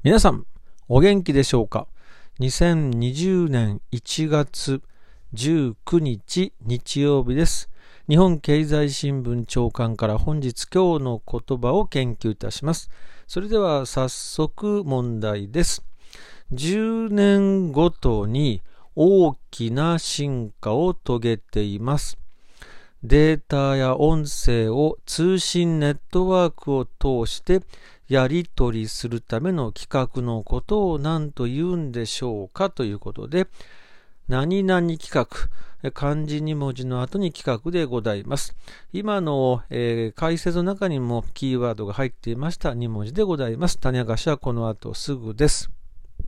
皆さん、お元気でしょうか。2020年1月19日日曜日です。日本経済新聞長官から本日今日の言葉を研究いたします。それでは早速問題です。10年ごとに大きな進化を遂げています。データや音声を通信ネットワークを通してやり取りするための規格のことを何と言うんでしょうかということで、何々規格、漢字2文字の後に規格でございます。今の、解説の中にもキーワードが入っていました2文字でございます。種明かしはこの後すぐです。